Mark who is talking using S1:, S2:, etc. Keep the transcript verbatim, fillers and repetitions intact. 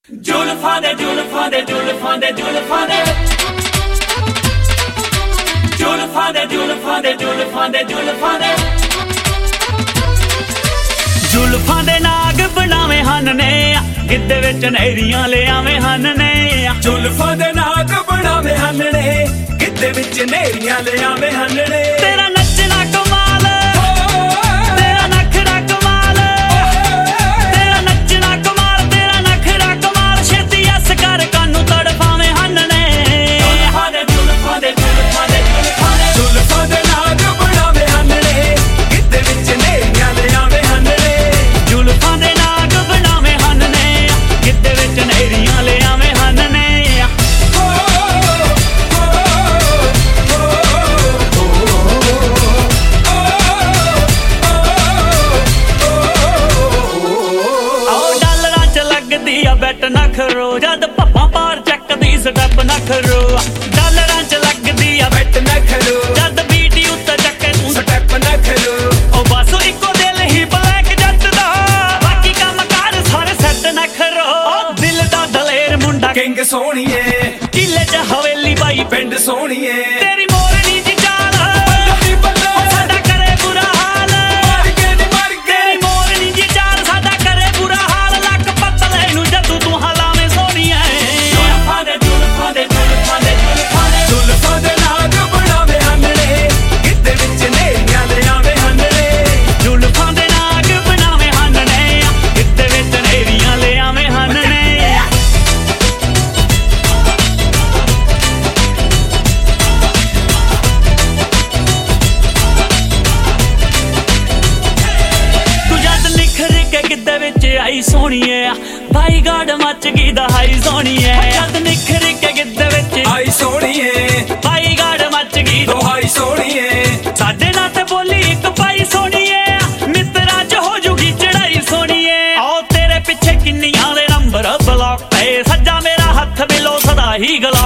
S1: जुल्फां दे जुल्फां दे जुल्फां दे जुल्फां दे जुल्फां दे जुल्फां दे जुल्फां दे जुल्फां दे जुल्फां दे नाग बनावे हन ने गिद्दे विच नहरियां ले आवे हन ने जुल्फां दे नाग बनावे हन ने गिद्दे विच नहरियां ले आवे हन ने तेरा नचना कमाल तेरा नखरा कमाल तेरा नचना कमाल तेरा नखरा कमाल छेती अस कर कानू तड़फावे हन ने जुल्फां दे जुल्फां दे जुल्फां दे जुल्फां दे जुल्फां दे नाग बनावे हन ने गिद्दे विच नहरियां ले आवे हन ने जुल्फां दे नाग बनावे हन ने गिद्दे विच नहरियां ले आवे हन ने बैट ना खरो जद पप्पा पार चकदी स्टैप ना खरो डॉलरां च लगदी आ बैट ना खरो जद बीटी उत्ते चके तू स्टैप ना खरो ओ बस इको दिल ही ब्लैक जट दा बाकी काम कार सारे सेट ना खरो ओ दिल दा दलेर मुंडा किंग सोहणीए किले च हवेली बाई पिंड सोहणीए तेरी मोरनी दी चाल बल्लो बल्लो साडा करे बुरा हाल मार के नी मार के तेरी मोरनी दी चाल साडा करे बुरा हाल लक पतले नु जदू तू हलावे सोहणीए जुल्फां दे जुल्फां दे जुल्फां दे जुल्फां दे जुल्फां दे नाग बनावे हन ने गिद्दे विच नहरियां ले आवे हन ने जुल्फां दे नाग बनावे हन ने गिद्दे विच नहरियां ले आवे हन ने गिद्दे विच आई सोहणीए भाई गाड़ मच गई दहाई सोहणीए जद निखर के गिद्दे विच आई सोहणीए भाई गाड़ मच गई दहाई सोहणीए साडे नाल ते बोली इक पाई सोहणीए मित्तरां च हो जूगी चढ़ाई सोहणीए आओ तेरे पिछे किन्नियां दे नंबर ब्लॉक ते सज्जा मेरा हत्थ बिलो सदा ही गला